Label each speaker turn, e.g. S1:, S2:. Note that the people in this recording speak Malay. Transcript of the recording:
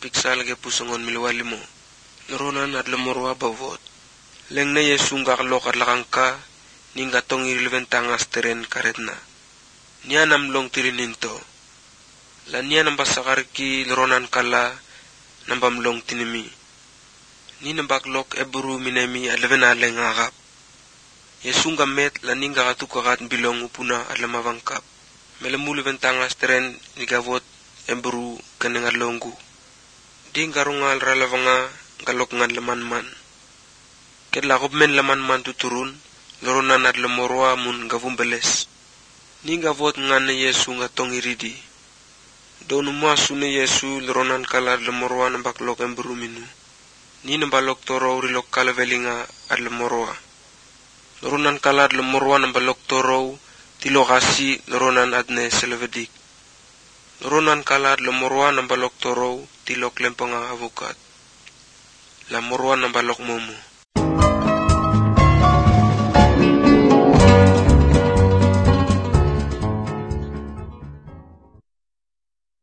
S1: piksal ge pusongon milwalimo. Noronan at lemorwa bavot. Leng na Yesu nga kalok at lakangka, ning gatong irilventangas teren karetna. Niya namlong tirininto. Lan niya nambasakarki loronan kala, nambamlong tinimi. Ni nambaklok eburu minemi at levenaleng akap. Yesu nga met lan ning kakatukakat bilong upuna at lamavangkap. Melemuli ventangas teren nigavot eburu kanengat longgu. Di garungal ralavanga galok ngan lamanman. Ket lakop men lamanman tuturun, loronan at lemorwa mun gavumbeles. Ni gavot ngan na Yesu nga tong iridi. Donu masu na Yesu loronan kala at lemorwa nambaklok eburu minu. Ni nambalok toro rilok kalavelinga at lemorwa. Loronan kala at lemorwa nambalok toro tilokasi loronan at ne selevedik. Loronan kala at lemorwa nambalok toro tilok lempanga avukat. La morwa nambalok momo.